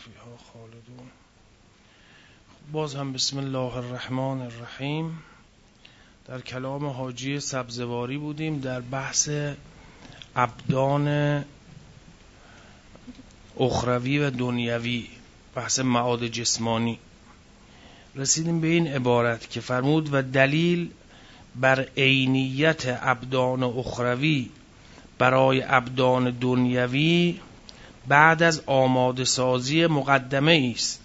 فیها خالدون. باز هم بسم الله الرحمن الرحیم. در کلام حاجی سبزواری بودیم در بحث ابدان اخروی و دنیوی، بحث معاد جسمانی. رسیدیم به این عبارت که فرمود و دلیل بر عینیت ابدان اخروی برای ابدان دنیوی بعد از آماده سازی مقدمه است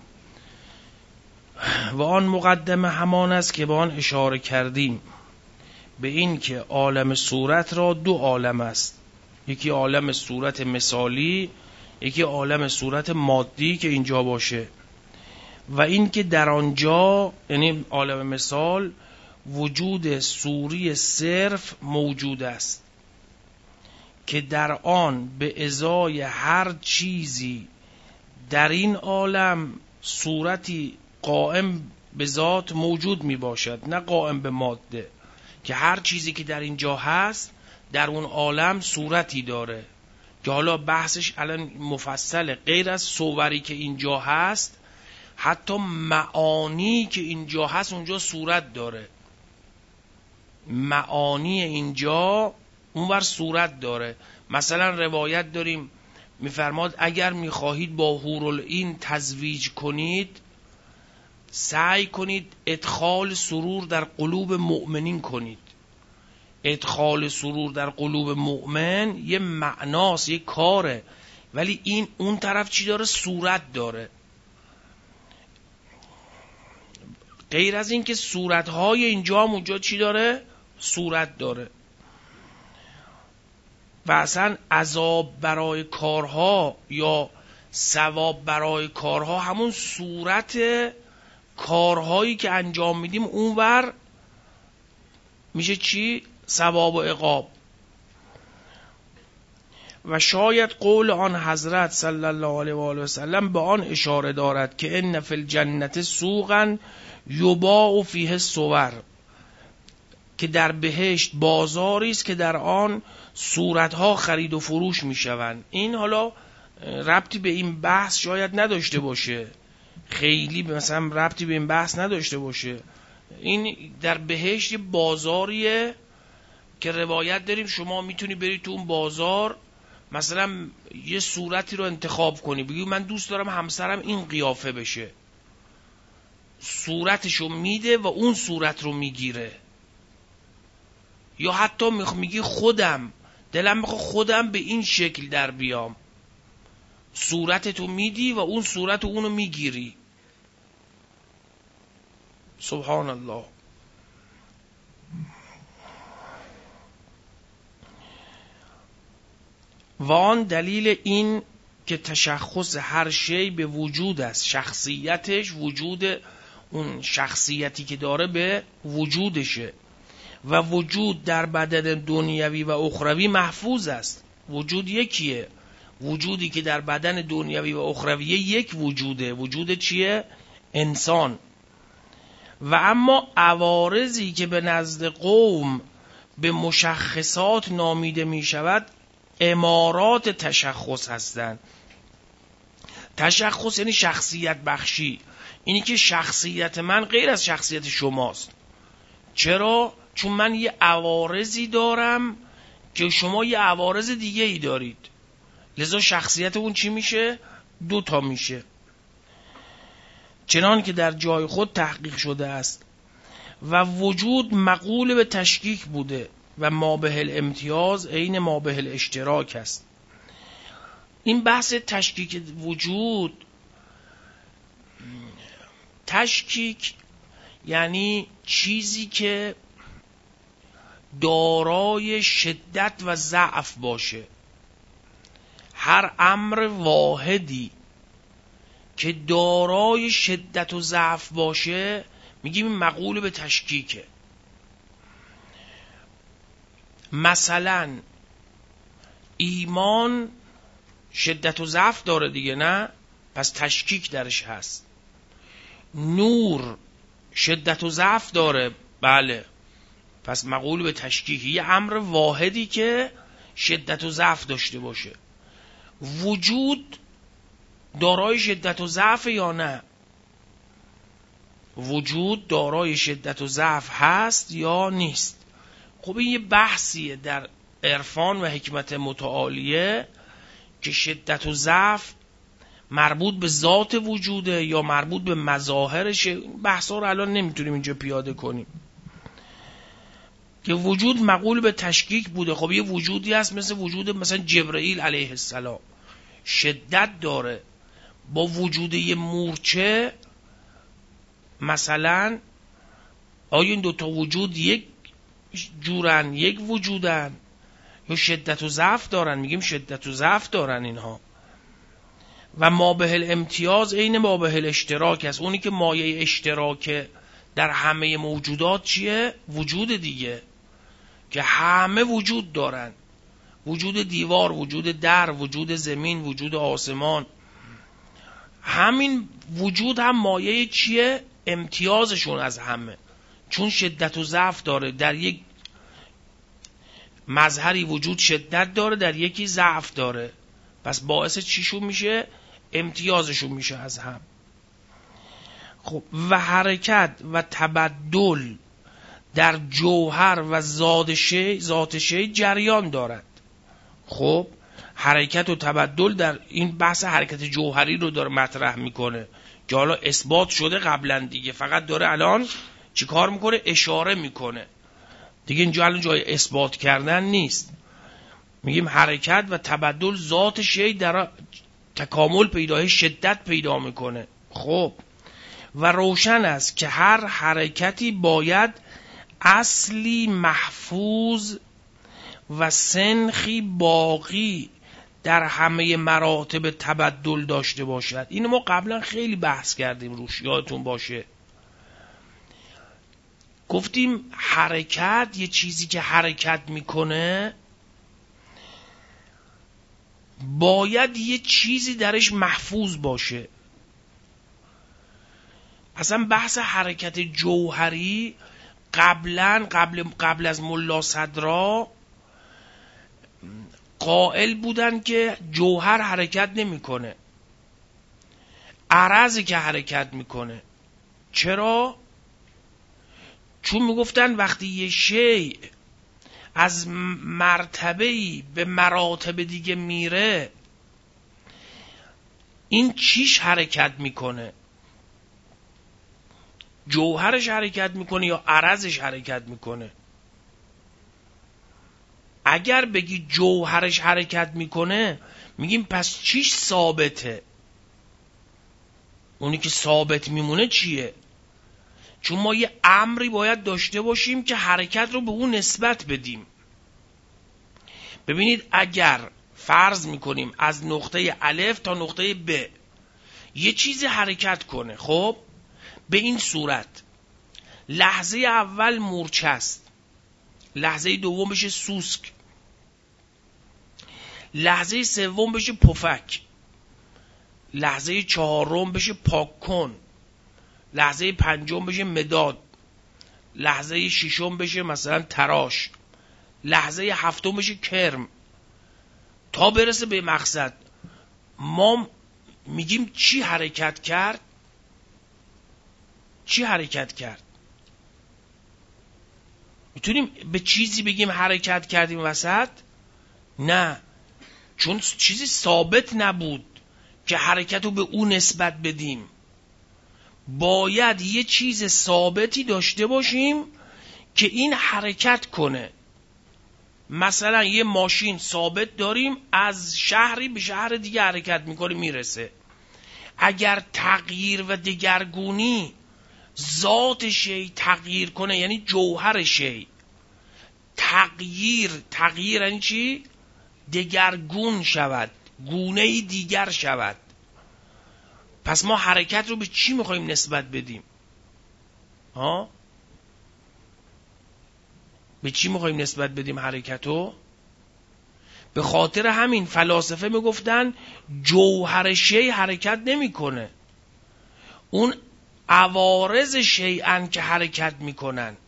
و آن مقدمه همان است که به آن اشاره کردیم، به این که عالم صورت را دو عالم است، یکی عالم صورت مثالی، یکی عالم صورت مادی که اینجا باشه، و این که در آنجا یعنی عالم مثال وجود صوری صرف موجود است که در آن به ازای هر چیزی در این عالم صورتی قائم به ذات موجود می باشد، نه قائم به ماده، که هر چیزی که در اینجا هست در اون عالم صورتی داره که حالا بحثش الان مفصله. غیر از صوری که اینجا هست حتی معانی که اینجا هست اونجا صورت داره، معانی اینجا اونور صورت داره. مثلا روایت داریم میفرماد اگر میخواهید با حورالعین تزویج کنید سعی کنید ادخال سرور در قلوب مؤمنین کنید. ادخال سرور در قلوب مؤمن یه معناست، یه کاره، ولی این اون طرف چی داره؟ صورت داره. غیر از این که صورتهای اینجا هم اونجا چی داره؟ صورت داره. و اصلا عذاب برای کارها یا ثواب برای کارها همون صورت کارهایی که انجام میدیم اونور میشه چی؟ ثواب و عقاب. و شاید قول آن حضرت صلی الله علیه و آله و سلم به آن اشاره دارد که ان فی الجنت سوقا یباع فیه الصور، که در بهشت بازاری است که در آن صورتها خرید و فروش میشوند. این حالا ربطی به این بحث شاید نداشته باشه، خیلی مثلا ربطی به این بحث نداشته باشه. این در بهشت بازاریه که روایت داریم شما میتونی بری تو اون بازار مثلا یه صورتی رو انتخاب کنی، بگی من دوست دارم همسرم این قیافه بشه، صورتشو میده و اون صورت رو میگیره. یا حتی میگی خودم دلم میخواد خودم به این شکل در بیام، صورتتو میدی و اون صورت اونو میگیری. سبحان الله. و آن دلیل این که تشخص هر شی به وجود است، شخصیتش وجود اون شخصیتی که داره به وجودشه و وجود در بدن دنیوی و اخروی محفوظ است. وجود یکیه، وجودی که در بدن دنیوی و اخروی یک وجوده. وجود چیه؟ انسان. و اما عوارضی که به نزد قوم به مشخصات نامیده می شود امارات تشخص هستند. تشخص یعنی شخصیت بخشی، اینی که شخصیت من غیر از شخصیت شماست. چرا؟ چون من یه عوارضی دارم که شما یه عوارض دیگه ای دارید، لذا شخصیت اون چی میشه؟ دوتا میشه. چنان که در جای خود تحقیق شده است. و وجود مقول به تشکیک بوده و ما به الامتیاز عین ما به الاشتراک است. این بحث تشکیک وجود، تشکیک یعنی چیزی که دارای شدت و ضعف باشه. هر امر واحدی که دارای شدت و ضعف باشه میگیم مقول به تشکیکه. مثلا ایمان شدت و ضعف داره دیگه، نه؟ پس تشکیک درش هست. نور شدت و ضعف داره، بله، پس مقول به تشکیک. یه امر واحدی که شدت و ضعف داشته باشه. وجود دارای شدت و ضعف یا نه؟ وجود دارای شدت و ضعف هست یا نیست؟ خب این یه بحثیه در عرفان و حکمت متعالیه که شدت و ضعف مربوط به ذات وجوده یا مربوط به مظاهرشه. بحثا رو الان نمیتونیم اینجا پیاده کنیم. که وجود مقول به تشکیک بوده. خب یه وجودی هست مثل وجود مثلا جبرئیل علیه السلام، شدت داره. با وجود یه مورچه مثلا آیا این دوتا وجود یک جورن، یک وجودن، یا شدت و ضعف دارن؟ میگیم شدت و ضعف دارن اینها. و مابه الامتیاز عین مابه الاشتراک است. اونی که مایه اشتراک در همه موجودات چیه؟ وجود دیگه، که همه وجود دارن. وجود دیوار، وجود در، وجود زمین، وجود آسمان. همین وجود هم مایه چیه؟ امتیازشون از همه. چون شدت و ضعف داره، در یک مظهری وجود شدت داره، در یکی ضعف داره. پس باعث چیشون میشه؟ امتیازشون میشه از هم. خب و حرکت و تبدل در جوهر و ذات شی جریان دارد. خب حرکت و تبدل در این بحث حرکت جوهری رو داره مطرح میکنه که حالا اثبات شده قبلا دیگه، فقط داره الان چی کار میکنه؟ اشاره میکنه دیگه. اینجا الان جای اثبات کردن نیست. میگیم حرکت و تبدل ذات شی در تکامل پیدای شدت پیدا میکنه. خب و روشن است که هر حرکتی باید اصلی محفوظ و سنخی باقی در همه مراتب تبدل داشته باشد. اینو ما قبلا خیلی بحث کردیم روش، یادتون باشه. گفتیم حرکت، یه چیزی که حرکت میکنه باید یه چیزی درش محفوظ باشه. اصلا بحث حرکت جوهری قبل از ملا صدرا قائل بودن که جوهر حرکت نمیکنه، عرضی که حرکت میکنه. چرا؟ چون میگفتن وقتی یه شیء از مرتبه‌ای به مراتب دیگه میره، این چیش حرکت میکنه؟ جوهرش حرکت میکنه یا عرضش حرکت میکنه؟ اگر بگی جوهرش حرکت میکنه، میگیم پس چیش ثابته؟ اونی که ثابت میمونه چیه؟ چون ما یه امری باید داشته باشیم که حرکت رو به اون نسبت بدیم. ببینید اگر فرض میکنیم از نقطه الف تا نقطه ب یه چیزی حرکت کنه، خب به این صورت لحظه اول مورچه است، لحظه دوم بشه سوسک، لحظه سوم بشه پفک، لحظه چهارم بشه پاک کن، لحظه پنجم بشه مداد، لحظه ششم بشه مثلا تراش، لحظه هفتم بشه کرم، تا برسه به مقصد. ما میگیم چی حرکت کرد؟ چی حرکت کرد؟ میتونیم به چیزی بگیم حرکت کردیم وسط؟ نه، چون چیزی ثابت نبود که حرکت رو به اون نسبت بدیم. باید یه چیز ثابتی داشته باشیم که این حرکت کنه. مثلا یه ماشین ثابت داریم، از شهری به شهر دیگه حرکت میکنه میرسه. اگر تغییر و دگرگونی ذات شی تغییر کنه، یعنی جوهر شی تغییر یعنی چی؟ دگرگون شود، گونه دیگر شود. پس ما حرکت رو به چی میخوایم نسبت بدیم؟ به چی میخوایم نسبت بدیم حرکت رو؟ به خاطر همین فلاسفه میگفتن جوهر شی حرکت نمیکنه، اون عوارض شیئن که حرکت میکنن.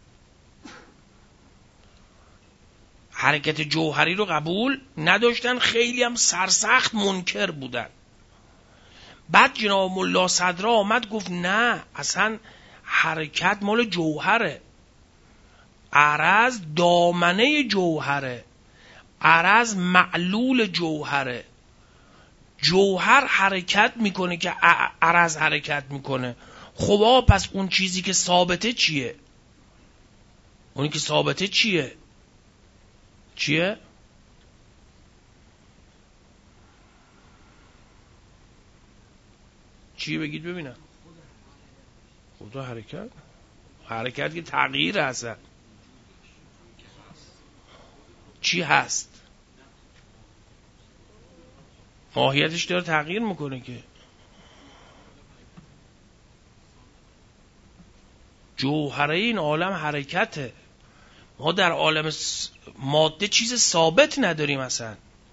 حرکت جوهری رو قبول نداشتن، خیلی هم سرسخت منکر بودن. بعد جناب ملا صدرا آمد گفت نه، اصلا حرکت مال جوهره، عرض دامنه جوهره، عرض معلول جوهره، جوهر حرکت میکنه که عرض حرکت میکنه. خب پس اون چیزی که ثابته چیه؟ اونی که ثابته چیه؟ چیه؟ چی بگید ببینم؟ خدا حرکت؟ حرکت که تغییر هست. چی هست؟ ماهیتش داره تغییر میکنه که. جوهره این عالم حرکته. ما در عالم ماده چیز ثابت نداریم اصلا.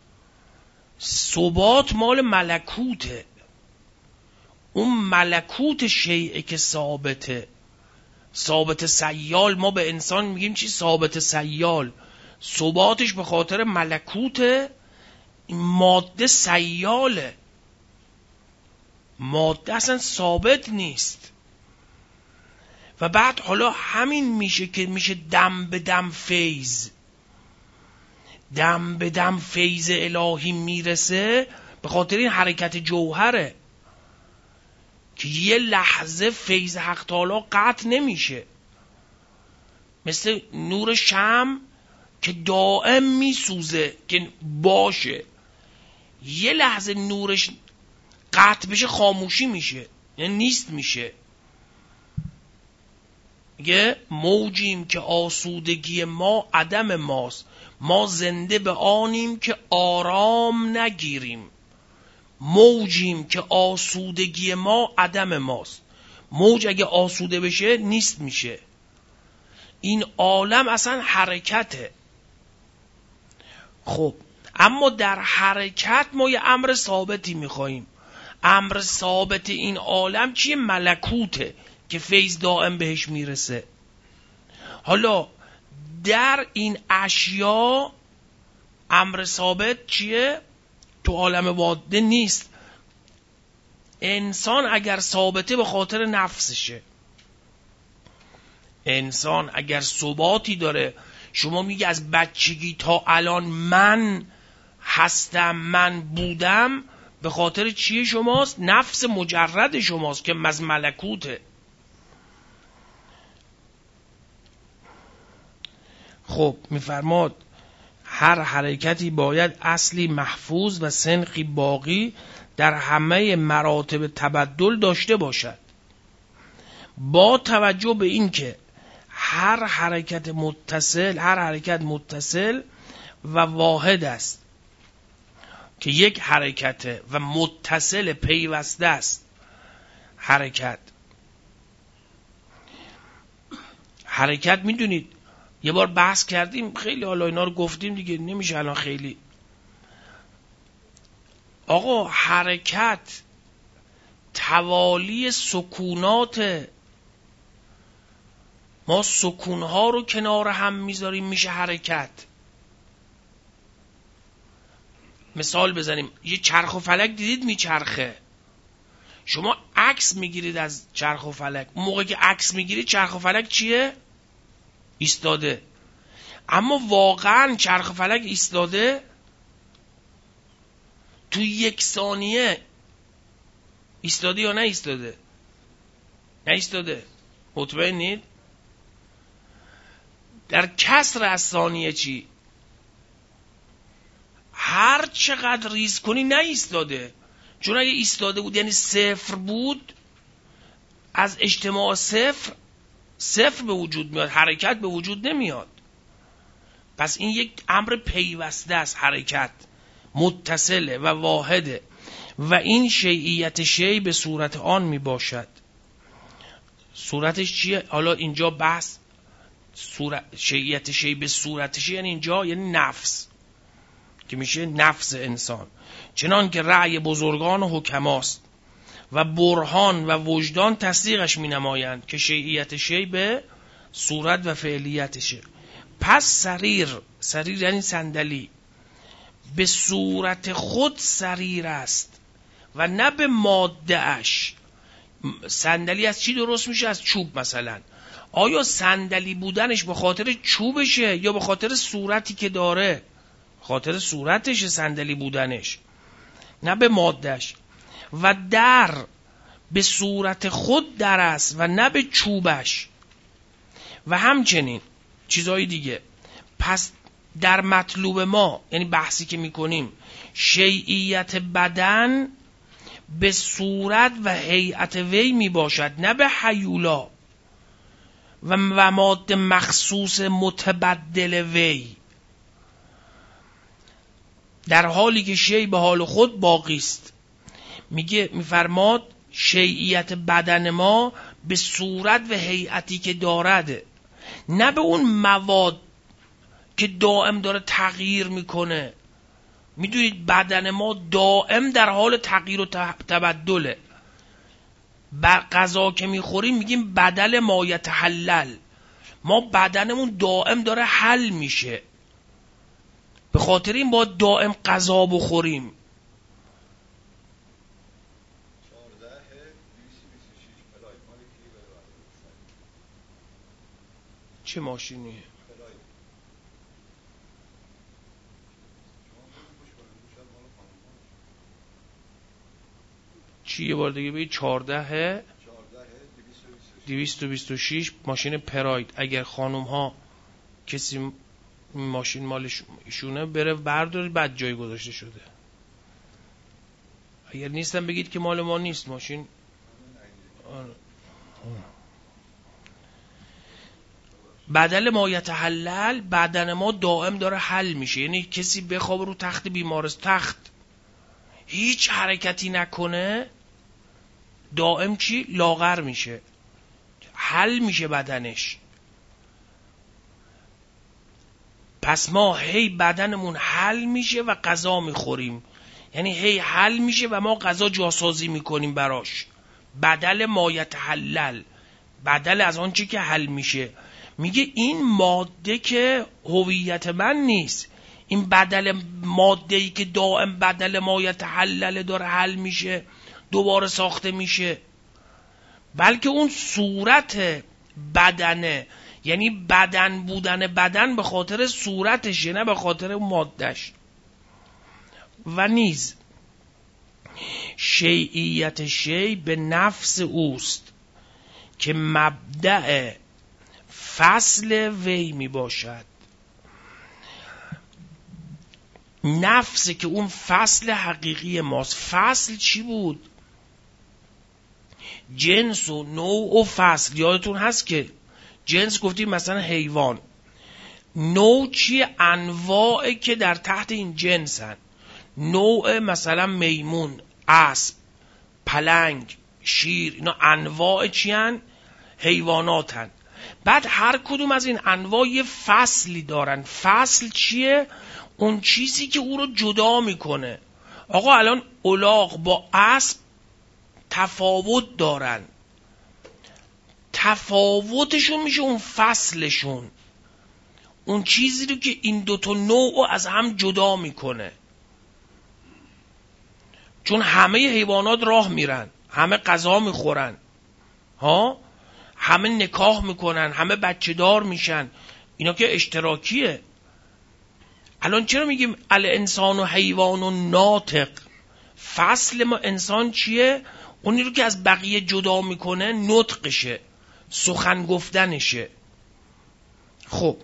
ثبات مال ملکوته. اون ملکوت شیعه که ثابته. ثابت سیال، ما به انسان میگیم چی؟ ثابت سیال. ثباتش به خاطر ملکوت. ماده سیاله، ماده اصلا ثابت نیست. و بعد حالا همین میشه که میشه دم به دم فیض. دم به دم فیض الهی میرسه به خاطر این حرکت جوهره که یه لحظه فیض حق تعالی قطع نمیشه. مثل نور شمع که دائم میسوزه که باشه، یه لحظه نورش قطع بشه خاموشی میشه، یعنی نیست میشه. میگه موجیم که آسودگی ما عدم ماست، ما زنده به آنیم که آرام نگیریم. موجیم که آسودگی ما عدم ماست. موج اگه آسوده بشه نیست میشه. این عالم اصلا حرکته. خب اما در حرکت ما یه امر ثابتی میخواییم. امر ثابت این عالم چیه؟ ملکوته که فیض دائم بهش میرسه. حالا در این اشیا امر ثابت چیه؟ تو عالم ماده نیست. انسان اگر ثابته به خاطر نفسشه. انسان اگر ثباتی داره، شما میگی از بچگی تا الان من هستم، من بودم، به خاطر چیه شماست؟ نفس مجرد شماست که از ملکوته. خب میفرماد هر حرکتی باید اصلی محفوظ و سنخی باقی در همه مراتب تبدل داشته باشد، با توجه به این که هر حرکت متصل و واحد است، که یک حرکت و متصل پیوسته است. حرکت میدونید یه بار بحث کردیم، خیلی حالا اینا رو گفتیم دیگه، نمیشه الان خیلی. آقا حرکت توالی سکونات، ما سکونها رو کنار هم میذاریم میشه حرکت. مثال بزنیم، یه چرخ و فلک دیدید میچرخه، شما عکس میگیرید از چرخ و فلک، اون موقع که عکس میگیرید چرخ و فلک چیه؟ ایستاده. اما واقعا چرخ و فلک ایستاده؟ تو یک ثانیه ایستاده یا نه ایستاده؟ نه ایستاده. مطمئنید؟ در کسر از ثانیه چی؟ هر چقدر ریز کنی نه ایستاده. چون اگه ایستاده بود یعنی صفر بود، از اجتماع صفر به وجود میاد، حرکت به وجود نمیاد. پس این یک امر پیوسته است، حرکت متصله و واحده و این شیعیت شیع به صورت آن می باشد. صورتش چیه؟ حالا اینجا بحث شیعیت شیع به صورت شیع یعنی اینجا یعنی نفس، که میشه نفس انسان. چنان که رأی بزرگان و حکماست و برهان و وجدان تصدیقش می نمایند که شیعیت شیع به صورت و فعلیتشه. پس سریر یعنی صندلی، به صورت خود سریر است و نه به ماده اش. صندلی از چی درست میشه؟ از چوب مثلا. آیا صندلی بودنش به خاطر چوبشه یا به خاطر صورتی که داره؟ خاطر صورتش صندلی بودنش، نه به مادهش. و در به صورت خود در است و نه به چوبش. و همچنین چیزهای دیگه. پس در مطلوب ما، یعنی بحثی که میکنیم، شیعیت بدن به صورت و هیئت وی میباشد، نه به حیولا و ماد مخصوص متبدل وی، در حالی که شیء به حال خود باقی است. میفرماد شیعیت بدن ما به صورت و هیئتی که دارد، نه به اون مواد که دائم داره تغییر میکنه. میدونید بدن ما دائم در حال تغییر و تبدله. بر غذا که میخوریم میگیم بدل ما یتحلل. ما بدنمون دائم داره حل میشه، به خاطر این باید دائم غذا بخوریم. چه ماشینیه؟ چی یه بار دیگه بگید؟ 14-226 ماشین پراید. اگر خانوم ها کسی ماشین مالشونه بره بردارید، بعد جای گذاشته شده. اگر نیستن بگید که مال ما نیست ماشین. بدل ما یتحلل، بدن ما دائم داره حل میشه. یعنی کسی بخواب رو تخت بیمارستان، تخت هیچ حرکتی نکنه، دائم چی؟ لاغر میشه، حل میشه بدنش. پس ما هی بدنمون حل میشه و غذا میخوریم، یعنی هی حل میشه و ما غذا جاسازی میکنیم براش. بدل ما یتحلل، بدل از آن چی که حل میشه. میگه این ماده که هویت من نیست، این بدل ماده‌ای که دائم بدل ما یتحلل داره حل میشه، دوباره ساخته میشه، بلکه اون صورت بدنه. یعنی بدن بودن بدن به خاطر صورتشه، نه به خاطر اون مادهش. و نیز شیعیت شیء به نفس اوست که مبدأ فصل وی می باشد. نفس که اون فصل حقیقی ماست. فصل چی بود؟ جنس و نوع و فصل. یادتون هست که جنس گفتیم مثلا حیوان، نوع چیه؟ انواعی که در تحت این جنسن. نوع مثلا میمون، اسب، پلنگ، شیر، اینا انواع چیان؟ حیواناتن. بعد هر کدوم از این انواع یه فصلی دارن. فصل چیه؟ اون چیزی که او رو جدا میکنه. آقا الان الاغ با اسب تفاوت دارن، تفاوتشون میشه اون فصلشون، اون چیزی رو که این دوتا نوع از هم جدا میکنه. چون همه حیوانات راه میرن، همه غذا میخورن، همه نکاح میکنن، همه بچه دار میشن، اینا که اشتراکیه. الان چرا میگیم الانسان و حیوان و ناطق؟ فصل ما انسان چیه؟ اونی رو که از بقیه جدا میکنه نطقشه، سخن گفتنشه. خب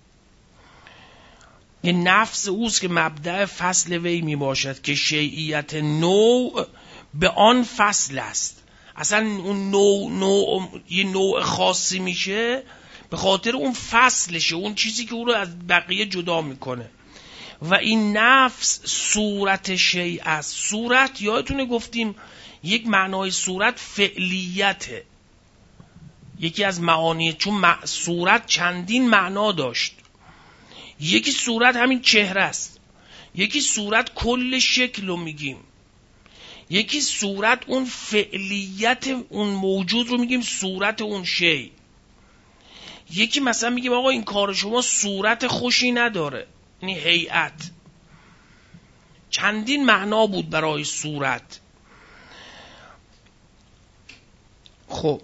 یه نفس اوست که مبدأ فصل وی میباشد که شیعیت نوع به آن فصل است. اصلا اون نوع یه نوع خاصی میشه به خاطر اون فصلشه، اون چیزی که او رو از بقیه جدا میکنه. و این نفس صورت شیء است. صورت یادتونه گفتیم یک معنای صورت فعلیته، یکی از معانی، چون صورت چندین معنا داشت. یکی صورت همین چهره است، یکی صورت کل شکل رو میگیم، یکی صورت اون فعلیت اون موجود رو میگیم صورت اون شی. یکی مثلا میگیم آقا این کار شما صورت خوشی نداره، یعنی هیئت. چندین معنا بود برای صورت. خب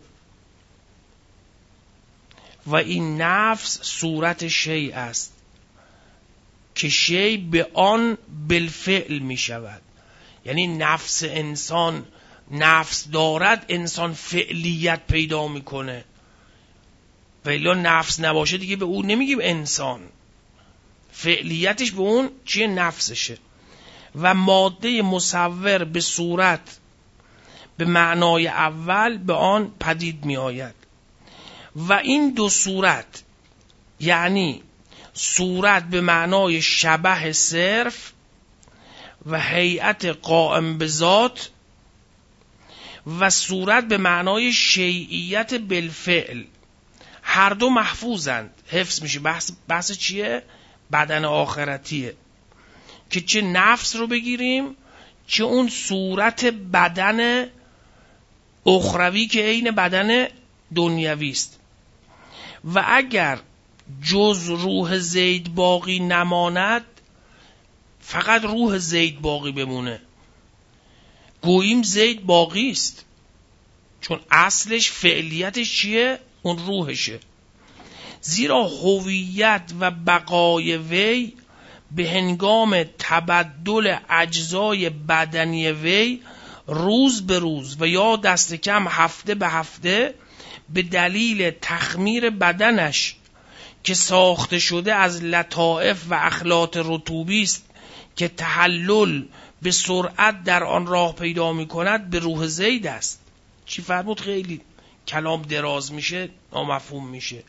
و این نفس صورت شیء است که شیء به آن بالفعل می شود. یعنی نفس انسان نفس دارد، انسان فعلیت پیدا میکنه. ولی نفس نباشه دیگه به اون نمیگیم انسان، فعلیتش به اون چیه؟ نفسشه. و ماده مصور به صورت به معنای اول به آن پدید می آید. و این دو صورت یعنی صورت به معنای شبه صرف و هیئت قائم به ذات و صورت به معنای شیعیت بالفعل، هر دو محفوظند، حفظ میشه. بحث چیه؟ بدن آخرتیه که چه نفس رو بگیریم چه اون صورت بدن اخروی که عین بدن دنیوی است. و اگر جز روح زید باقی نماند، فقط روح زید باقی بمونه، گوییم زید باقی است، چون اصلش فعلیتش چیه؟ اون روحشه. زیرا هویت و بقای وی به هنگام تبدل اجزای بدنی وی روز به روز و یا دست کم هفته به هفته به دلیل تخمیر بدنش که ساخته شده از لطائف و اخلاط رطوبی است که تحلل به سرعت در آن راه پیدا می کند، به روح زید است. چی فرمود؟ خیلی کلام دراز میشه، نامفهوم میشه.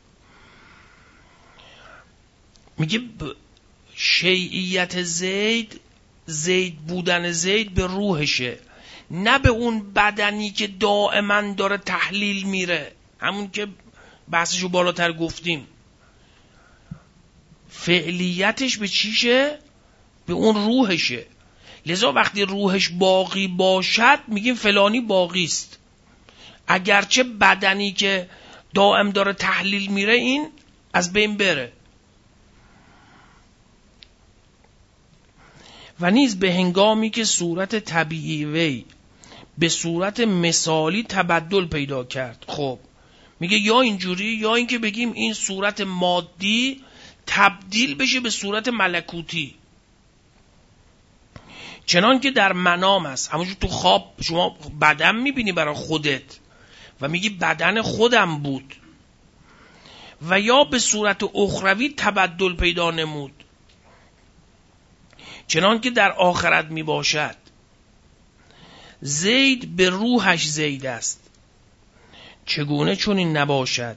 میگه شیعیت زید، زید بودن زید به روحشه، نه به اون بدنی که دائما داره تحلیل میره، همون که بحثشو بالاتر گفتیم. فعلیتش به چیشه؟ به اون روحشه. لذا وقتی روحش باقی باشد میگیم فلانی باقی است، اگرچه بدنی که دائم داره تحلیل میره این از بین بره. و نیز به هنگامی که صورت طبیعی وی به صورت مثالی تبدل پیدا کرد. خب میگه یا اینجوری یا اینکه بگیم این صورت مادی تبدیل بشه به صورت ملکوتی، چنان که در منام است. همونجور تو خواب شما بدن میبینی برای خودت و میگی بدن خودم بود. و یا به صورت اخروی تبدل پیدا نمود، چنان که در آخرت می باشد. زید به روحش زید است، چگونه چون این نباشد؟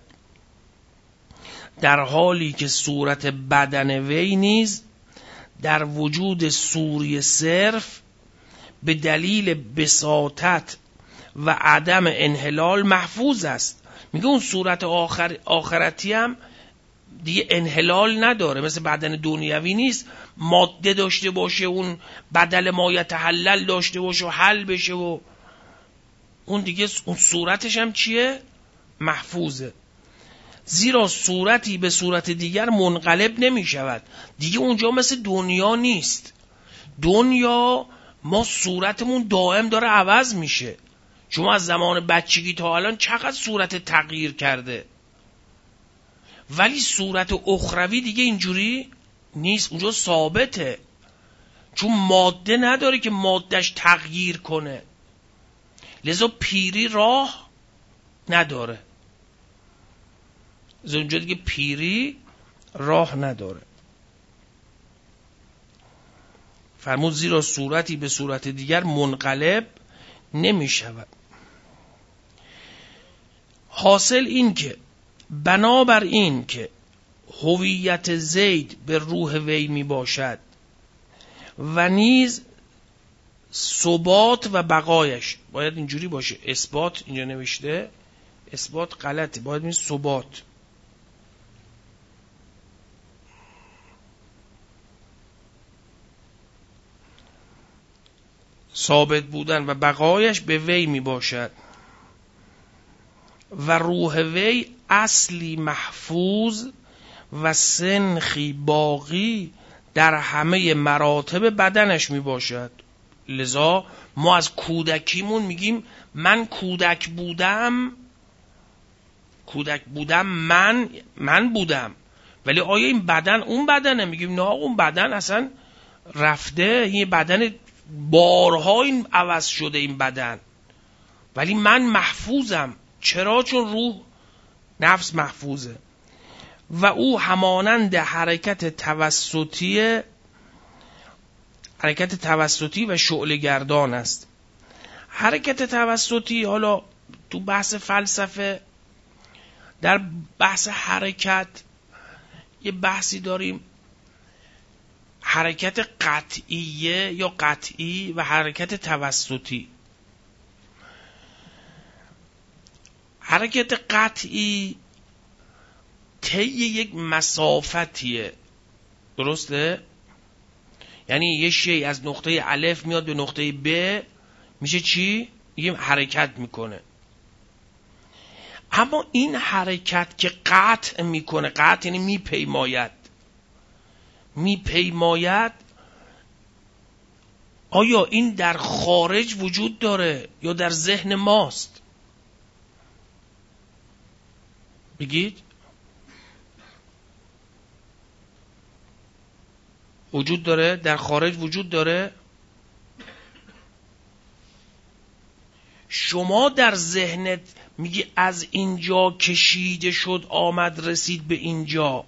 در حالی که صورت بدن وی نیز در وجود صوری صرف به دلیل بساطت و عدم انحلال محفوظ است. میگه اون صورت آخرتی هم دیگه انحلال نداره، مثل بدن دنیوی نیست ماده داشته باشه، اون بدل ما یتحلل داشته باشه و حل بشه و اون دیگه اون صورتش هم چیه؟ محفوظه. زیرا صورتی به صورت دیگر منقلب نمی شود. دیگه اونجا مثل دنیا نیست. دنیا ما صورتمون دائم داره عوض میشه. شما از زمان بچگی تا الان چقدر صورت تغییر کرده، ولی صورت اخروی دیگه اینجوری نیست، اونجا ثابته، چون ماده نداره که مادهش تغییر کنه. لذا پیری راه نداره، لذا اونجا دیگه پیری راه نداره. فرمود زیرا صورتی به صورت دیگر منقلب نمی شود. حاصل این که بنابر این که هویت زید به روح وی می باشد و نیز ثبات و بقایش، باید اینجوری باشه، اثبات اینجا نوشته، اثبات غلطه، باید این ثبات. ثابت بودن و بقایش به وی می باشد و روح وی اصلی محفوظ و سنخی باقی در همه مراتب بدنش می باشد. لذا ما از کودکیمون میگیم من کودک بودم کودک بودم من بودم، ولی آیا این بدن اون بدنه؟ میگیم نه، اون بدن اصلا رفته، یه بدن بارها این عوض شده این بدن، ولی من محفوظم. چرا؟ چون روح نفس محفوظه. و او همانند حرکت توسطی و شعله گردان است. حرکت توسطی، حالا تو بحث فلسفه در بحث حرکت یه بحثی داریم، حرکت قطعیه یا قطعی و حرکت توسطی. حرکت قطعی طی یک مسافتیه، درسته؟ یعنی یه شی از نقطه الف میاد به نقطه ب، میشه چی؟ میگیم حرکت میکنه. اما این حرکت که قطع میکنه، قطع یعنی میپیماید، آیا این در خارج وجود داره یا در ذهن ماست؟ بگید. وجود داره؟ در خارج وجود داره؟ شما در ذهنت میگی از اینجا کشیده شد آمد رسید به اینجا،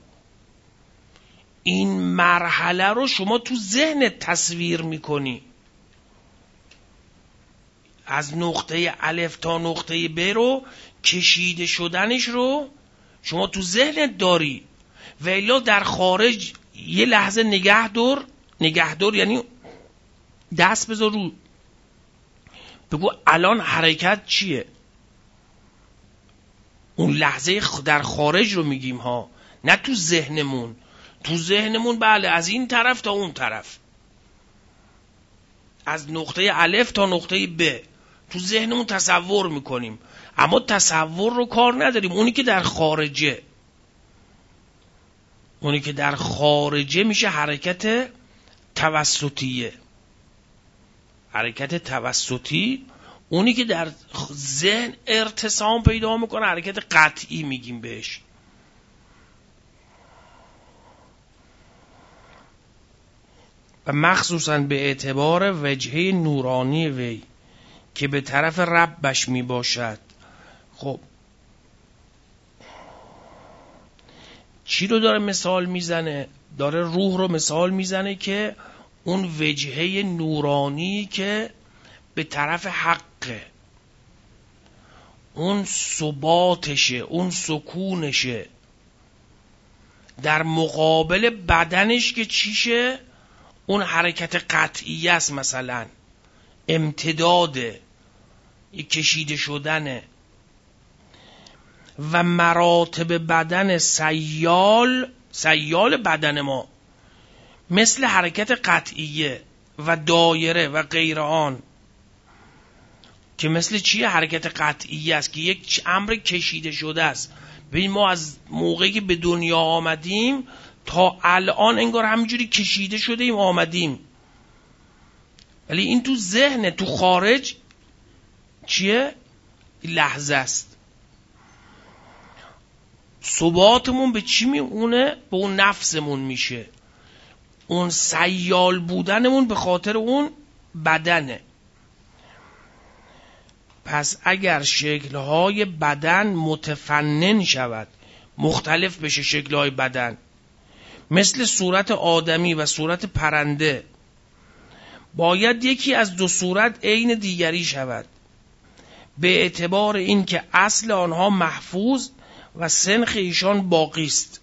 این مرحله رو شما تو ذهنت تصویر میکنی. از نقطه الف تا نقطه ب رو کشیده شدنش رو شما تو ذهنت داری، ولی در خارج یه لحظه نگهدار یعنی دست بذار رو بگو الان حرکت چیه. اون لحظه در خارج رو میگیم ها، نه تو ذهنمون. تو ذهنمون بله از این طرف تا اون طرف، از نقطه الف تا نقطه ب تو ذهنمون تصور میکنیم، اما تصور رو کار نداریم. اونی که در خارجه میشه حرکت توسطیه. حرکت توسطی اونی که در ذهن ارتسام پیدا میکنه حرکت قطعی میگیم بهش. و مخصوصا به اعتبار وجهه نورانی وی که به طرف ربش می باشد. خب چی رو داره مثال میزنه؟ داره روح رو مثال میزنه که اون وجهه نورانی که به طرف حقه، اون ثباتشه، اون سکونشه، در مقابل بدنش که چیشه؟ اون حرکت قطعی است، مثلا امتداده، کشیده شدنه. و مراتب بدن سیال بدن ما مثل حرکت قطعیه و دایره و غیر آن، که مثل چیه؟ حرکت قطعیه است که یک امر کشیده شده است. ببین ما از موقعی که به دنیا آمدیم تا الان انگار همینجوری کشیده شده ایم آمدیم، ولی این تو ذهن، تو خارج چیه؟ لحظه است. ثباتمون به چی میمونه؟ به اون نفسمون میشه. اون سیال بودنمون به خاطر اون بدنه. پس اگر شکل‌های بدن متفنن شود، مختلف بشه شکل‌های بدن، مثل صورت آدمی و صورت پرنده، باید یکی از دو صورت عین دیگری شود، به اعتبار اینکه اصل آنها محفوظ و سنخ ایشان باقی است.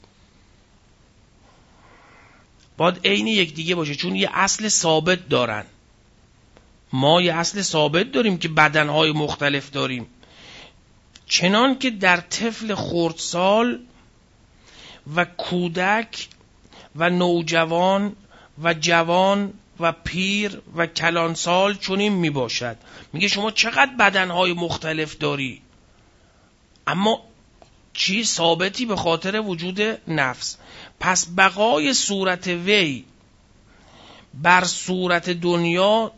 باید عین یک دیگه باشه، چون یه اصل ثابت دارن. ما یه اصل ثابت داریم که بدنهای مختلف داریم، چنان که در طفل خردسال و کودک و نوجوان و جوان و پیر و کلانسال چنین می باشد. میگه شما چقدر بدنهای مختلف داری، اما چی ثابتی؟ به خاطر وجود نفس. پس بقای صورت وی بر صورت دنیا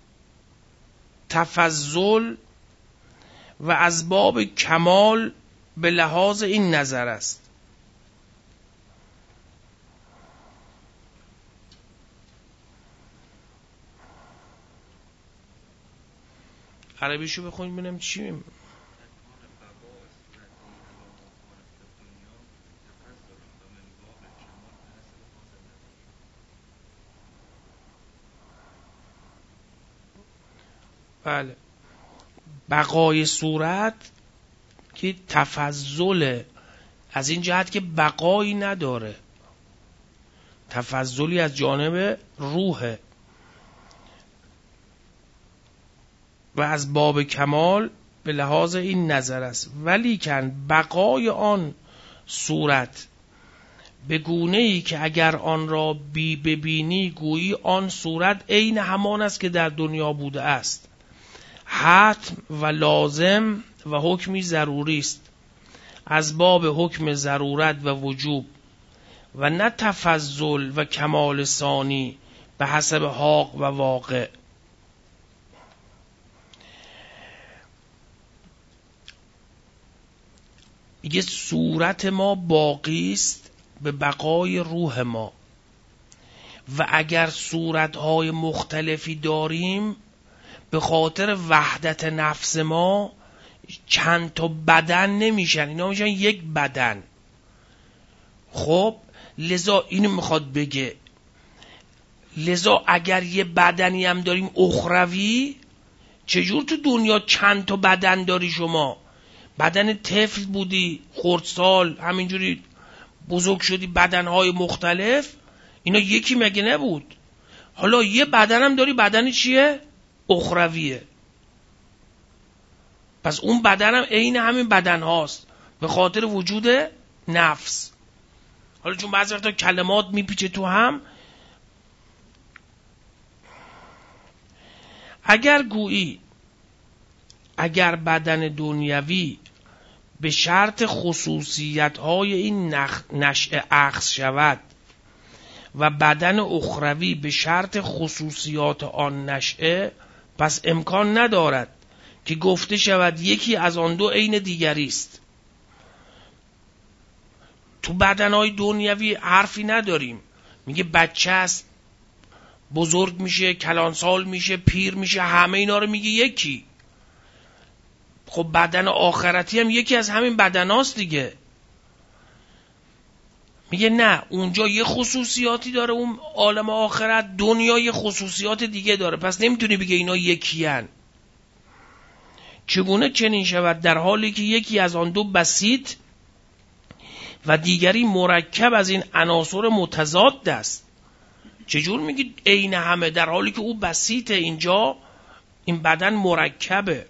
تفضل و اسباب کمال به لحاظ این نظر است. عربیشو بخونید ببینم چی بله. بقای صورت که تفضل از این جهت که بقایی نداره، تفضلی از جانب روحه و از باب کمال به لحاظ این نظر است. ولیکن بقای آن صورت به گونه‌ای که اگر آن را ببینی گویی آن صورت عین همان است که در دنیا بوده است، حتم و لازم و حکمی ضروری است از باب حکم ضرورت و وجوب و نه تفضل و کمال ثانی به حسب حق و واقع. میگه صورت ما باقی است به بقای روح ما و اگر صورتهای مختلفی داریم به خاطر وحدت نفس ما چند تا بدن نمیشن، اینا میشن یک بدن. خب لذا اینو میخواد بگه، لذا اگر یه بدنی هم داریم اخروی، چجور تو دنیا چند تا بدن داری شما؟ بدن طفل بودی، خردسال، همینجوری بزرگ شدی، بدنهای مختلف، اینا یکی مگه نبود؟ حالا یه بدن هم داری، بدن چیه؟ اخرویه. پس اون بدن هم عین همین بدن هاست به خاطر وجود نفس. حالا چون بعضی وقتا کلمات میپیچه تو هم، اگر گویی اگر بدن دنیوی به شرط خصوصیت‌های این نشأه اخذ شود و بدن اخروی به شرط خصوصیات آن نشأه، پس امکان ندارد که گفته شود یکی از آن دو عین دیگری است. تو بدنهای دنیوی حرفی نداریم، میگه بچه است، بزرگ میشه، کلانسال میشه، پیر میشه، همه اینا رو میگه یکی. خب بدن آخرتی هم یکی از همین بدن هاست دیگه. میگه نه، اونجا یه خصوصیاتی داره، اون عالم آخرت، دنیا یه خصوصیات دیگه داره، پس نمیتونی بگه اینا یکی هن. چگونه چنین شود در حالی که یکی از آن دو بسیط و دیگری مرکب از این عناصر متضاد است؟ چجور میگی عین همه در حالی که او بسیطه، اینجا این بدن مرکبه؟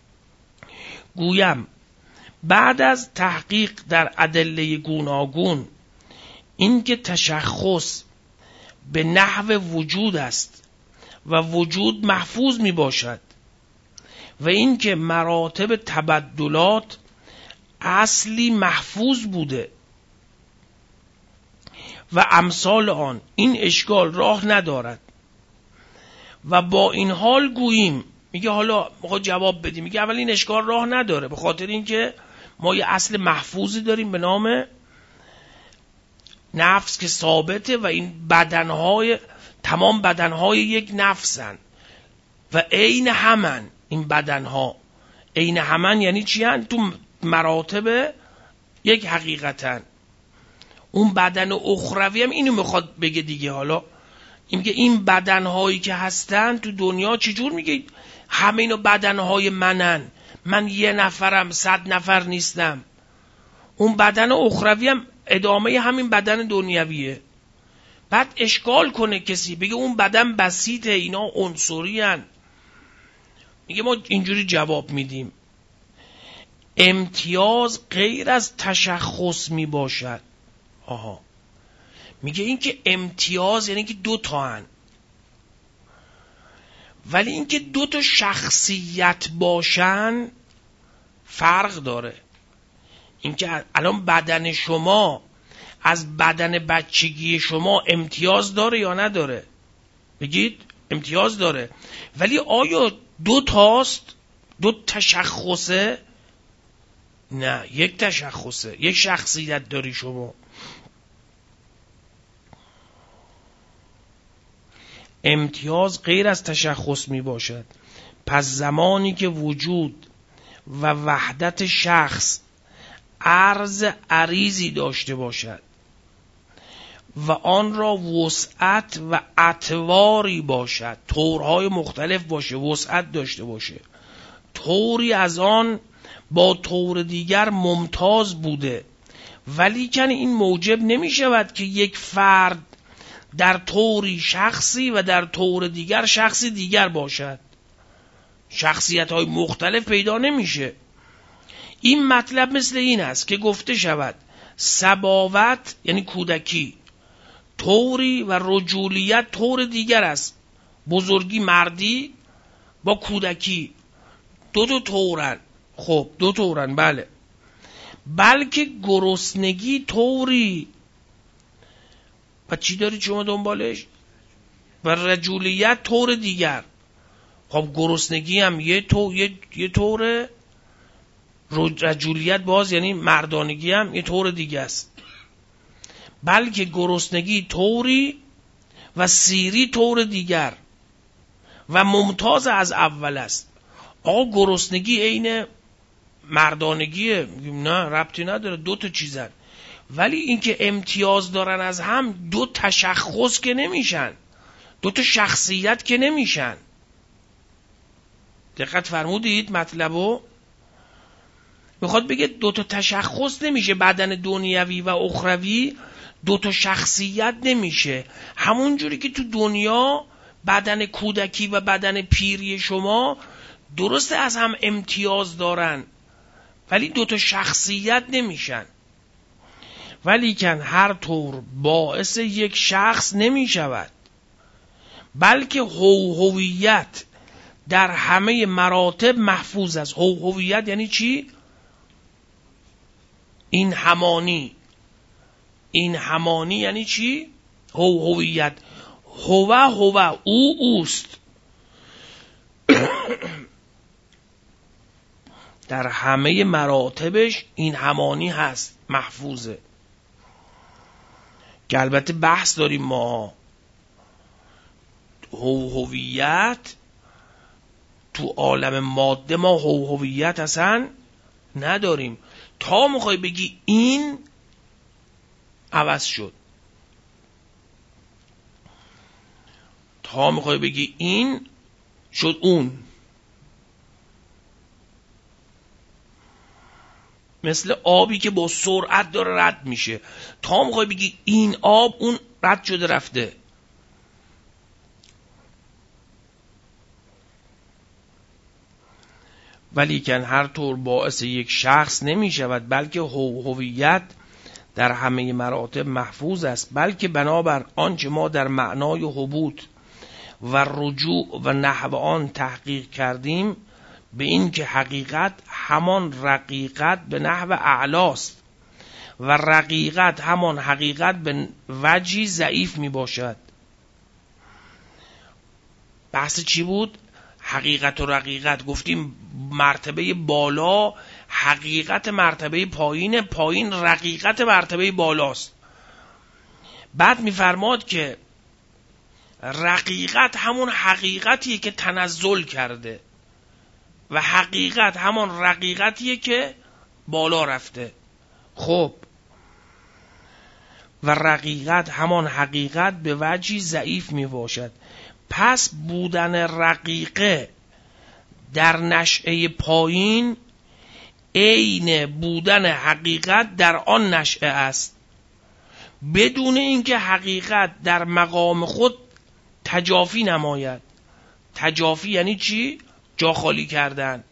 گویم بعد از تحقیق در ادله گوناگون این که تشخص به نحو وجود است و وجود محفوظ می باشد و این که مراتب تبدلات اصلی محفوظ بوده و امثال آن، این اشکال راه ندارد. و با این حال گوییم، میگه حالا میخواد جواب بدیم، میگه اول این اشکال راه نداره به خاطر اینکه ما یه اصل محفوظی داریم به نام نفس که ثابته و این بدنهای، تمام بدنهای یک نفسن و عین همن. این بدنها عین همن یعنی چی هن؟ تو مراتب یک حقیقتن. اون بدن اخروی هم اینو میخواد بگه دیگه. حالا این میگه این بدنهایی که هستن تو دنیا، چجور میگه همه اینا بدنهای منن، من یه نفرم، 100 نفر نیستم. اون بدن اخروی هم ادامه همین بدن دنیویه. بعد اشکال کنه کسی بگه اون بدن بسیطه، اینا عنصری هن. میگه ما اینجوری جواب میدیم، امتیاز غیر از تشخص میباشد. آها، میگه این که امتیاز یعنی که دو تا هن، ولی این که دو تا شخصیت باشن فرق داره. این که الان بدن شما از بدن بچگی شما امتیاز داره یا نداره؟ بگید امتیاز داره، ولی آیا دو تاست؟ دو تشخصه؟ نه، یک تشخصه، یک شخصیت داری شما. امتیاز غیر از تشخص می باشد. پس زمانی که وجود و وحدت شخص عرض عریضی داشته باشد و آن را وسعت و اطواری باشد، طورهای مختلف باشه، وسعت داشته باشه، طوری از آن با طور دیگر ممتاز بوده، ولیکن این موجب نمی شود که یک فرد در طوری شخصی و در طور دیگر شخصی دیگر باشد. شخصیت های مختلف پیدا نمیشه. این مطلب مثل این است که گفته شود صباوت یعنی کودکی طوری و رجولیت طور دیگر است. بزرگی مردی با کودکی دو طورن. خب دو طورن، بله. بلکه گرسنگی طوری و چی داری شما دنبالش؟ و رجولیت طور دیگر. خب گرسنگی هم یه طوره، رجولیت باز یعنی مردانگی هم یه طور دیگه است. بلکه گرسنگی طوری و سیری طور دیگر و ممتاز از اول است. آقا گرسنگی عین مردانگیه، نه ربطی نداره، دو تا چیزن. ولی اینکه امتیاز دارن از هم، دو تشخص که نمیشن، دو تا شخصیت که نمیشن. دقت فرمودید مطلبو؟ میخواد بگه دو تا تشخص نمیشه، بدن دنیوی و اخروی دو تا شخصیت نمیشه. همون جوری که تو دنیا بدن کودکی و بدن پیری شما درسته از هم امتیاز دارن ولی دو تا شخصیت نمیشن. ولیکن هر طور باعث یک شخص نمیشود، بلکه هویت در همه مراتب محفوظ است. هویت یعنی چی؟ این همانی یعنی چی؟ هویت. هو اوست. در همه مراتبش این همانی هست، محفوظه. که البته بحث داریم ما، هویت تو عالم ماده ما هویت اصلا نداریم. تا میخوای بگی این عوض شد، تا میخوای بگی این شد اون. مثل آبی که با سرعت داره رد میشه، تا میخوای بگی این آب اون رد شده رفته. ولیکن هر طور باعث یک شخص نمی شود، بلکه هویت در همه مراتب محفوظ است. بلکه بنابر آنچه ما در معنای حبوط و رجوع و نحو آن تحقیق کردیم، به این که حقیقت همان رقیقت به نحو اعلاست و رقیقت همان حقیقت به وجهی ضعیف می باشد. بحث چی بود؟ حقیقت و رقیقت. گفتیم مرتبه بالا حقیقت مرتبه پایین، پایین رقیقت مرتبه بالاست. بعد میفرماد که رقیقت همون حقیقتیه که تنزل کرده و حقیقت همون رقیقتیه که بالا رفته. خب و رقیقت همان حقیقت به وجهی ضعیف می باشد. پس بودن رقیقه در نشأه پایین عین بودن حقیقت در آن نشأه است، بدون اینکه حقیقت در مقام خود تجافی نماید. تجافی یعنی چی؟ جا خالی کردن.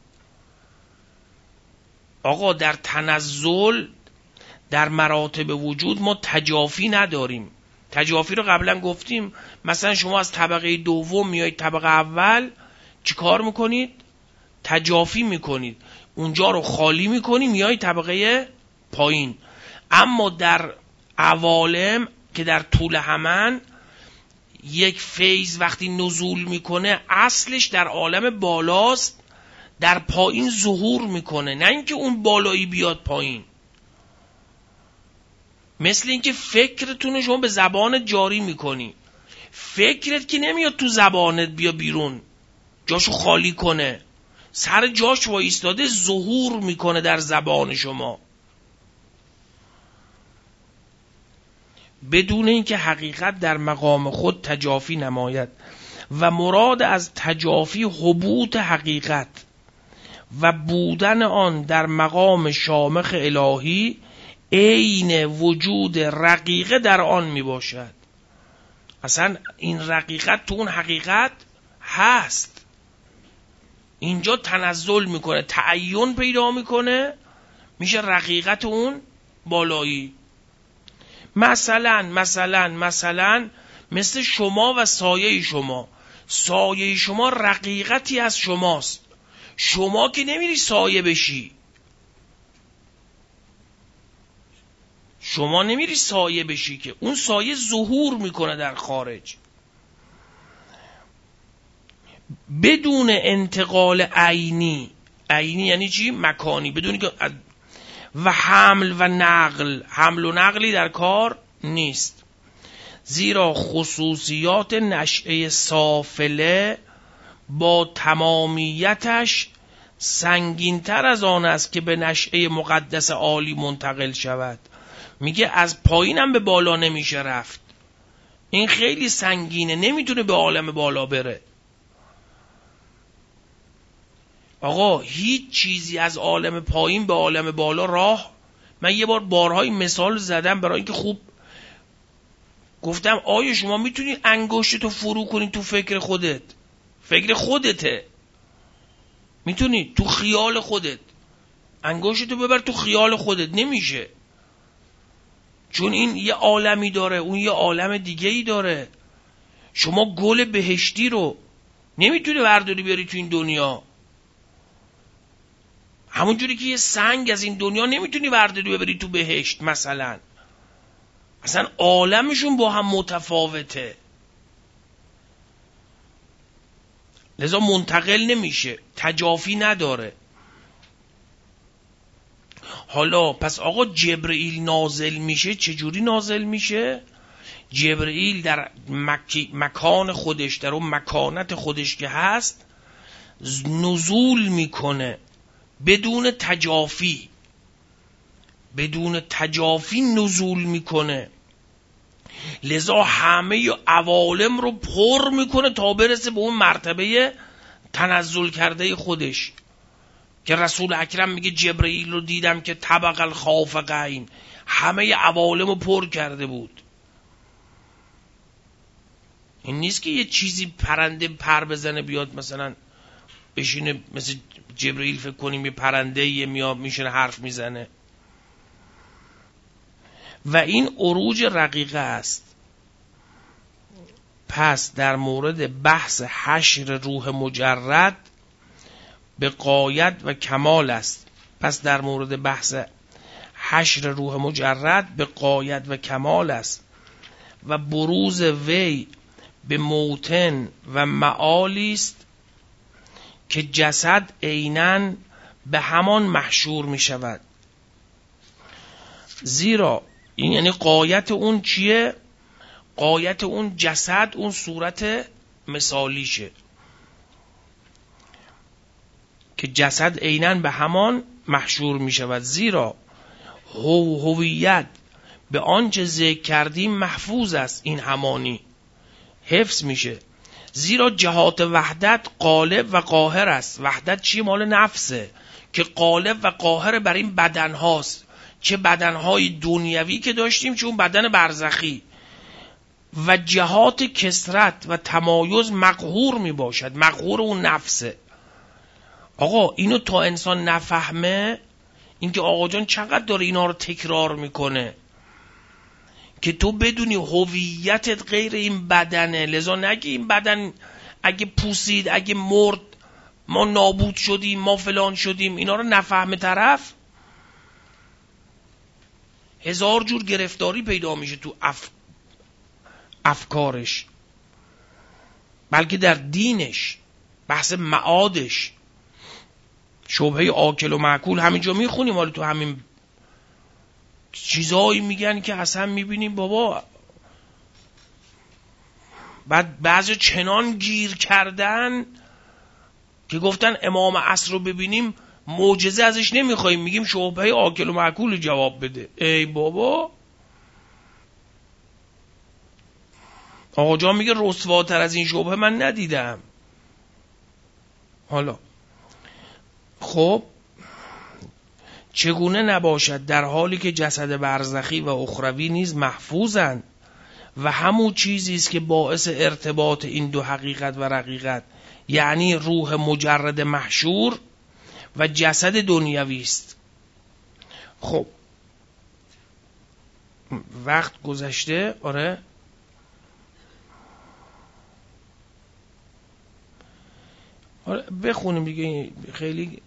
آقا در تنزل در مراتب وجود ما تجافی نداریم. تجافی رو قبلا گفتیم. مثلا شما از طبقه دوم میایید طبقه اول، چی کار میکنید؟ تجافی میکنید، اونجا رو خالی میکنید، میایید طبقه پایین. اما در عوالم که در طول همن، یک فیض وقتی نزول میکنه اصلش در عالم بالاست، در پایین ظهور میکنه، نه اینکه اون بالایی بیاد پایین. مثل اینکه فکرتون شما به زبان جاری میکنی، فکرت که نمیاد تو زبانت بیا بیرون جاشو خالی کنه، سر جاش وایستاده ظهور میکنه در زبان شما، بدون اینکه حقیقت در مقام خود تجافی نماید. و مراد از تجافی حبوط حقیقت و بودن آن در مقام شامخ الهی عین وجود رقیقه در آن می باشد. اصلا این رقیقت تو اون حقیقت هست، اینجا تنزل میکنه، تعین پیدا میکنه، میشه رقیقت اون بالایی. مثلا مثل شما و سایه شما، سایه شما رقیقتی از شماست، شما که نمیری سایه بشی، شما نمیری سایه بشی که اون سایه ظهور میکنه در خارج بدون انتقال عینی. عینی یعنی چی؟ مکانی، بدون که و حمل و نقل، حمل و نقلی در کار نیست، زیرا خصوصیات نشأه سافله با تمامیتش سنگین‌تر از آن است که به نشأه مقدس عالی منتقل شود. میگه از پایینم به بالا نمیشه رفت، این خیلی سنگینه، نمیتونه به عالم بالا بره. آقا هیچ چیزی از عالم پایین به عالم بالا راه، من یه بار بارهای مثال زدم برای اینکه خوب گفتم آیا شما میتونی انگشتتو فرو کنی تو فکر خودت؟ فکر خودته، میتونی تو خیال خودت انگشتتو ببر تو خیال خودت؟ نمیشه، چون این یه عالمی داره، اون یه عالم دیگه ای داره. شما گل بهشتی رو نمیتونی برداری بیاری تو این دنیا، همون جوری که یه سنگ از این دنیا نمیتونی برداری ببری تو بهشت مثلا. اصلا عالمشون با هم متفاوته، لذا منتقل نمیشه، تجافی نداره. حالا پس آقا جبرئیل نازل میشه، چجوری نازل میشه؟ جبرئیل در مکان خودش، در اون مکانت خودش که هست نزول میکنه بدون تجافی، بدون تجافی نزول میکنه، لذا همه عوالم رو پر میکنه تا برسه به اون مرتبه تنزل کرده خودش که رسول اکرم میگه جبرئیل رو دیدم که طبق الخافقین، همه عوالم رو پر کرده بود. این نیست که یه چیزی پرنده پر بزنه بیاد مثلا بشینه مثل جبرئیل، فکر کنیم یه پرنده یه میاد میشینه حرف میزنه. و این عروج رقیقه است. پس در مورد بحث حشر روح مجرد به غایت و کمال است. پس در مورد بحث حشر روح مجرد به غایت و کمال است و بروز وی به موطن و معالی است که جسد عیناً به همان محشور می شود. زیرا این یعنی غایت اون چیه؟ غایت اون جسد اون صورت مثالیشه که جسد عیناً به همان محشور می شود. زیرا هویت به آنچه ذکر کردیم محفوظ است، این همانی حفظ میشه. زیرا جهات وحدت غالب و قاهر است. وحدت چیه؟ مال نفسه که غالب و قاهر بر این بدن هاست، چه بدنهای دنیوی که داشتیم چه اون بدن برزخی. و جهات کثرت و تمایز مقهور می باشد، مقهور اون نفسه. آقا اینو تا انسان نفهمه، اینکه آقا جان چقدر داره اینا رو تکرار میکنه که تو بدونی هویتت غیر این بدنه، لذا نگی این بدن اگه پوسید، اگه مرد، ما نابود شدیم، ما فلان شدیم. اینا رو نفهمه طرف، هزار جور گرفتاری پیدا میشه تو افکارش، بلکه در دینش، بحث معادش. شبهه آکل و معکول همینجا میخونیم، حالا تو همین چیزایی میگن که اصلا میبینیم بابا بعد بعضی چنان گیر کردن که گفتن امام عصر رو ببینیم معجزه ازش نمیخوایم، میگیم شبهه آکل و معکول جواب بده. ای بابا آقا جان میگه رسواتر از این شبهه من ندیدم. حالا خب چگونه نباشد در حالی که جسد برزخی و اخروی نیز محفوظند و همون چیزی است که باعث ارتباط این دو حقیقت و رقیقت، یعنی روح مجرد محشور و جسد دنیوی است. خب وقت گذشته. آره بخونیم دیگه خیلی.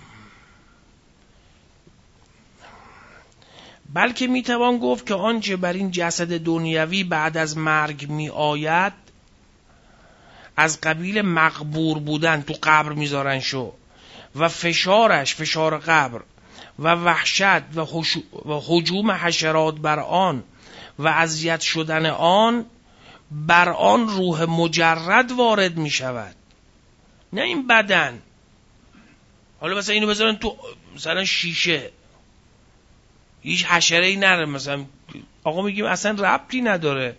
بلکه میتوان گفت که آنچه بر این جسد دنیوی بعد از مرگ می آید از قبیل مقبور بودن، تو قبر میذارن شو، و فشار قبر و وحشت و هجوم حشرات بر آن و اذیت شدن آن بر آن روح مجرد وارد می شود، نه این بدن. حالا مثلا اینو بذارن تو مثلا شیشه، هیچ حشره‌ای نره مثلا، آقا میگیم اصلا ربطی نداره،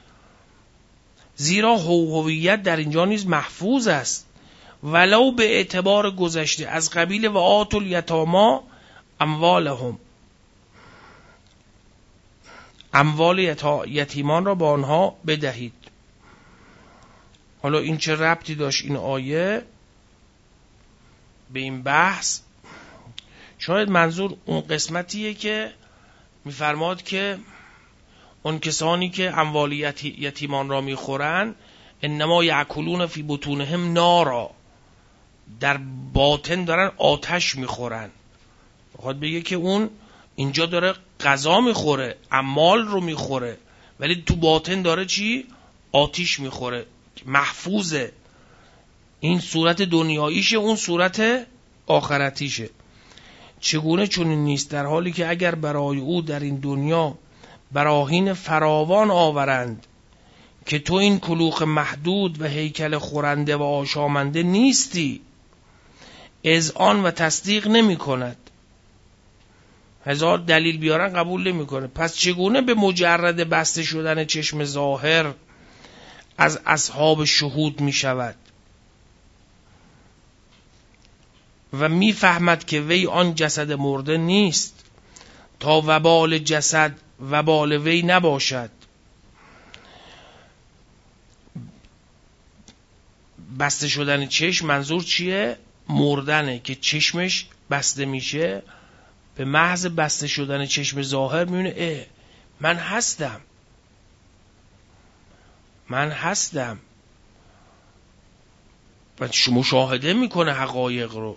زیرا هویت در اینجا نیز محفوظ است ولو به اعتبار گذشته، از قبیل و آتوا الیتامی اموالهم، اموال یتیمان را به آنها بدهید. حالا این چه ربطی داشت این آیه به این بحث؟ شاید منظور اون قسمتیه که میفرماد که اون کسانی که اموال یتیمان را میخورن انما یاکلون فی بطونهم نارا، در باطن دارن آتش میخورن. بخواد بگه که اون اینجا داره غذا میخوره، اموال رو میخوره، ولی تو باطن داره چی؟ آتش میخوره، محفوظه. این صورت دنیاییشه، اون صورت آخرتیشه. چگونه چنین نیست در حالی که اگر برای او در این دنیا براهین فراوان آورند که تو این کلوخ محدود و هیکل خورنده و آشامنده نیستی، اذعان و تصدیق نمی کند. هزار دلیل بیارن قبول نمی کنه. پس چگونه به مجرد بسته شدن چشم ظاهر از اصحاب شهود می شود و می فهمد که وی آن جسد مرده نیست تا وبال جسد وبال وی نباشد. بسته شدن چشم منظور چیه؟ مردنه که چشمش بسته میشه. به محض بسته شدن چشم ظاهر میبینه من هستم و مشاهده میکنه حقایق رو.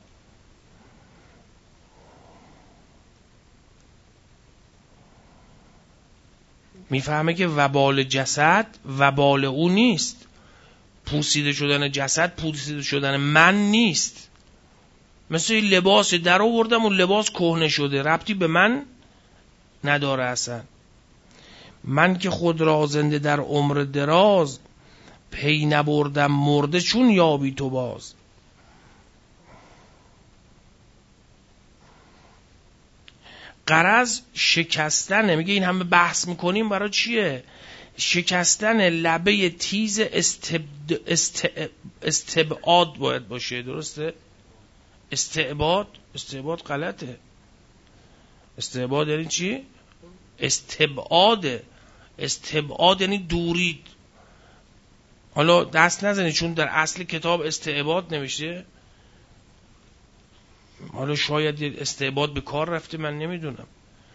میفهمه که وبال جسد وبال او نیست، پوسیده شدن جسد پوسیده شدن من نیست. مثل این لباس در آوردم اون لباس کهنه شده، ربطی به من نداره اصلا. من که خود را زنده در عمر دراز، پی نبردم مرده چون یابی تو باز. غرض شکستن، میگه این همه بحث میکنیم برای چیه؟ شکستن لبه تیز استبعاد باید باشه. درسته؟ استعباد غلطه. استعباد یعنی چی؟ استبعاد یعنی دورید. حالا دست نزنید چون در اصل کتاب استعباد نوشته، حالا شاید استعباد به کار رفته، من نمیدونم.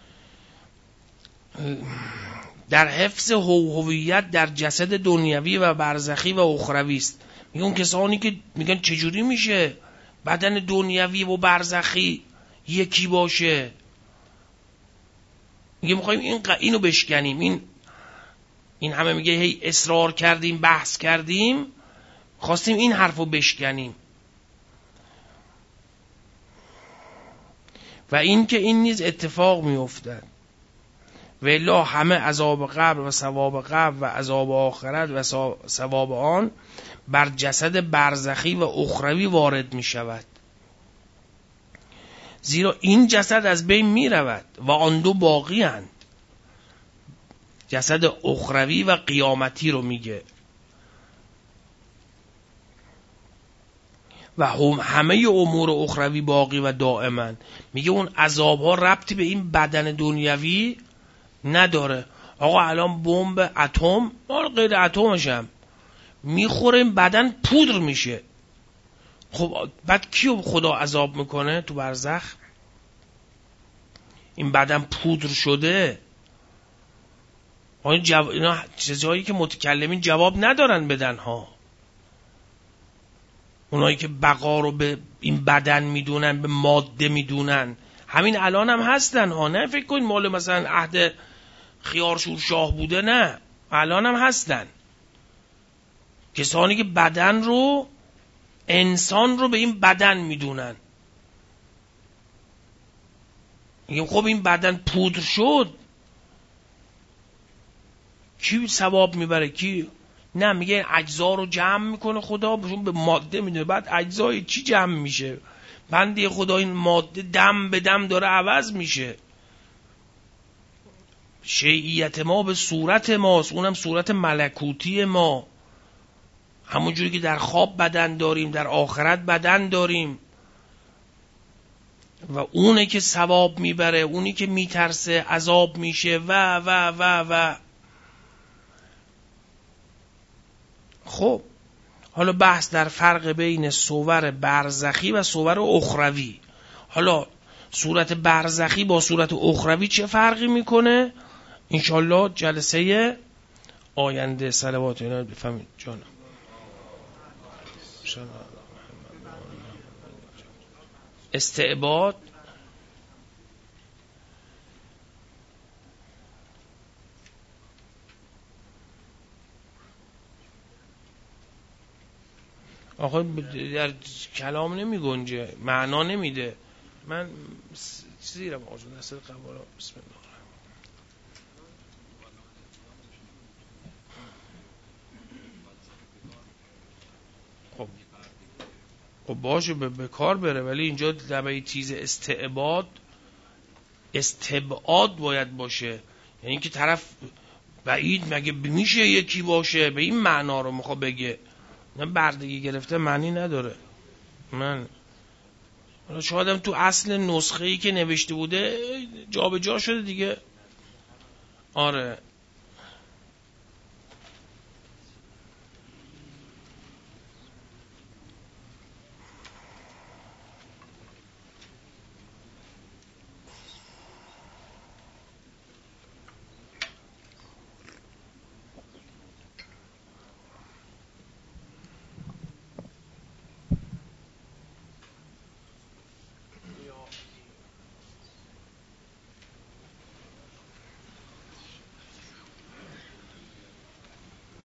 در حفظ هویت در جسد دنیوی و برزخی و اخروی است. میگه اون کسانی که میگن چجوری میشه بدن دنیوی و برزخی یکی باشه، میگه میخوایم اینو بشکنیم. این همه میگه هی اصرار کردیم بحث کردیم، خواستیم این حرفو بشکنیم. و این که این نیز اتفاق میافتد و الا همه عذاب قبر و ثواب قبر و عذاب آخرت و ثواب آن بر جسد برزخی و اخروی وارد می شود، زیرا این جسد از بین می رود و آن دو باقی اند. جسد اخروی و قیامتی رو میگه و همه امور اخروی باقی و دائما. میگه اون عذاب ها ربطی به این بدن دنیوی نداره. آقا الان بمب اتم، غیر اتمش هم میخوره، این بدن پودر میشه. خب بعد کیو خدا عذاب میکنه تو برزخ؟ این بدن پودر شده. اینا چیزهایی که متکلمین جواب ندارن بدن ها. اونایی که بقا رو به این بدن میدونن، به ماده میدونن، همین الان هم هستن ها. نه فکر کن مال مثلا عهد خیارشور شاه بوده، نه الان هم هستن کسانی که بدن رو، انسان رو به این بدن میدونن. میگم خب این بدن پودر شد، کی ثواب میبره؟ کی؟ نه میگه اجزا رو جمع میکنه خدا، بهشون به ماده میده. بعد اجزای چی جمع میشه؟ بنده خدا این ماده دم به دم داره عوض میشه. شیعیت ما به صورت ماست، اونم صورت ملکوتی ما. همونجوری که در خواب بدن داریم، در آخرت بدن داریم. و اونه که ثواب میبره، اونی که میترسه عذاب میشه و خب حالا بحث در فرق بین صور برزخی و صور اخروی. حالا صورت برزخی با صورت اخروی چه فرقی میکنه؟ انشالله جلسه آینده. صلوات اینا بفهمید جانم. استعباد آخه در کلام نمی گنجه، معنا نمیده. من زیرم آجون دست قبارا. بسم الله. خب باشه به کار بره، ولی اینجا در چیز استبعاد باید باشه. یعنی که طرف بعید مگه میشه یکی باشه، به این معنا رو میخواد بگه. نه بردگی گرفته معنی نداره. من شایدم تو اصل نسخه‌ای که نوشته بوده جا به جا شده دیگه. آره